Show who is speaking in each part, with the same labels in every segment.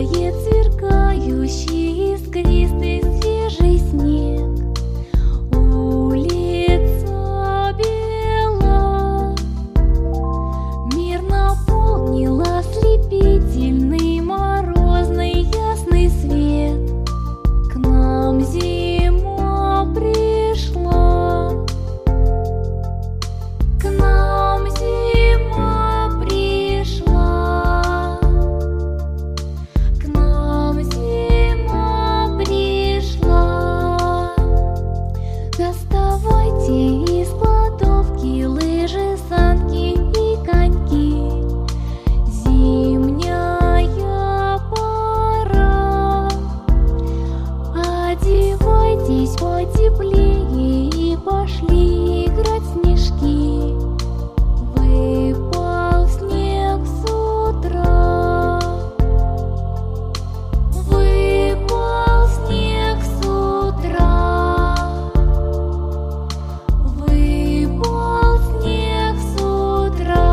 Speaker 1: Тает сверкающий искристый свежий снег. Улица бела, мир наполнил ослепительный морозный ясный свет. К нам зима пришла, к нам зима пришла, к нам зима пришла. Доставайте из кладовки лыжи, санки и коньки. Зимняя пора. Одевайтесь потеплее и пошли играть в снежки. Выпал снег с утра, выпал снег с утра, выпал снег с утра.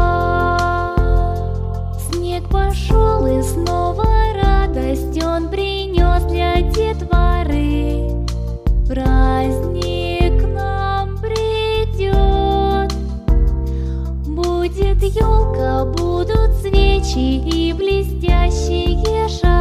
Speaker 1: Снег пошел, и снова радость он принес для детворы. Праздник к нам придет, будет елка, будут свечи и блестящие шары.